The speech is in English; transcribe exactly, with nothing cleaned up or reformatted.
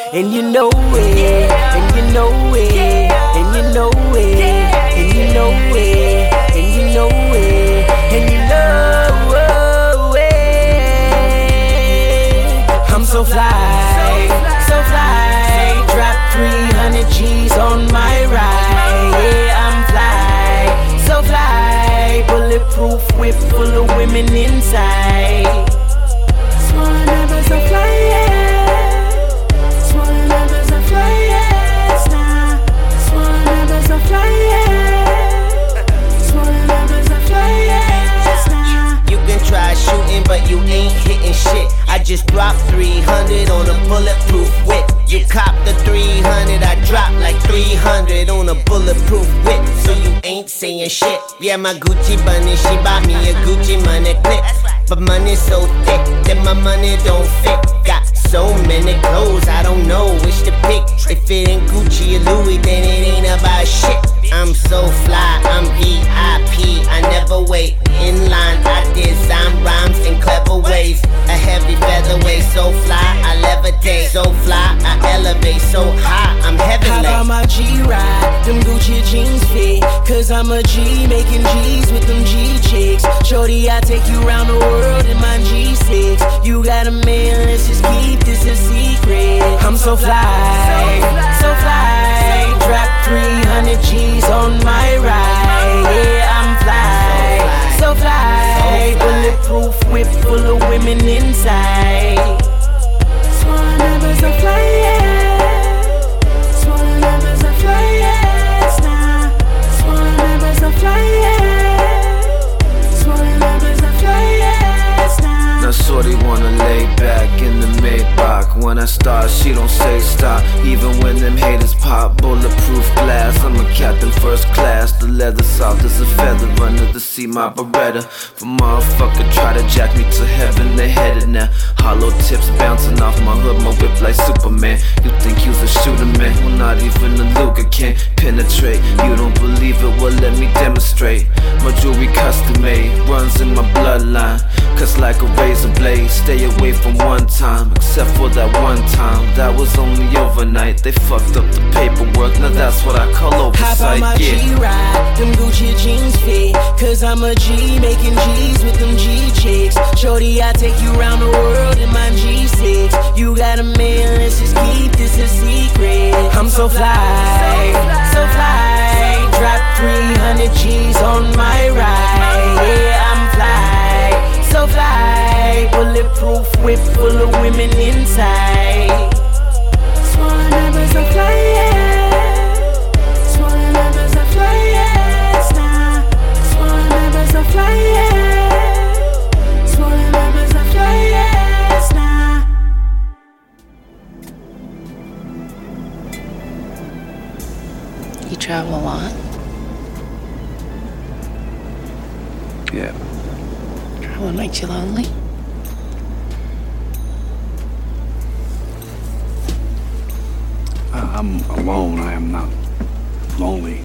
and you know it, and you know it, and you know it, and you know it, and you know it, and you know it. I'm so fly, so fly. Drop three hundred G's on my ride. Yeah, I'm fly, so fly. Bulletproof whip full of women inside. Small numbers are fly, yeah. Small numbers are fly, yes, nah. Small numbers are fly, yeah. Small numbers are fly, yes, nah. You can try shooting, but you ain't hitting shit. I just dropped three hundred on a bulletproof whip. You cop the three hundred, I dropped like three hundred on a bulletproof whip. So you ain't saying shit. Yeah, my Gucci bunny, she bought me a Gucci money clip. But money's so thick that my money don't fit. Got so many clothes, I don't know which to pick. If it ain't Gucci or Louis, then it ain't about shit. I'm so fly, I'm V I P, I never wait in line. I design rhymes in clever ways. A heavy featherweight, so fly, I levitate. So fly, I elevate, so high, I'm heavenly. How about my G-Ride, them Gucci jeans fit. Cause I'm a G, making G's with them G-chicks. Shorty, I take you around the world in my G six. You got a man, let's just keep this a secret. I'm so fly, so fly. Drop three hundred G's on my ride. Yeah, I'm fly, so fly. Bulletproof whip full of women inside. Small numbers are fly, yeah. Small numbers are fly, yes, nah. Small numbers are fly, yeah. Small numbers are fly, yes, nah. Now shorty wanna lay back in the Maybach. When I start, she don't say stop. Even when them haters pop. Bulletproof glass, I'm a captain first class. The leather soft as a feather under the seat, my Beretta. For motherfucker try to jack me to heaven, they headed now. Hollow tips bouncing off my hood, my whip like Superman. You think you's a shooter, man? Well, not even a Luger can penetrate. You don't believe it? Well, let me demonstrate. My jewelry custom made, runs in my bloodline. Cause like a razor blade, stay away from one time. Except for that one time, that was only overnight. They fucked up the paperwork, now that's what I call oversight. How about my yeah. G-Ride, them Gucci jeans fit. Cause I'm a G, making G's with them G-chicks. Shorty, I take you around the world in my G six. You got a man, let's just keep this a secret. I'm so fly, so fly. Drop three hundred G's on my ride. Yeah, I'm fly, so fly. Bulletproof whip full of women inside. Small numbers are fly, yeah. Small numbers are fly, yes, nah. Small numbers are fly, yeah. Small numbers are fly, yes, nah. You travel a lot? Yeah. Travel makes you lonely? I- I'm alone. I am not lonely.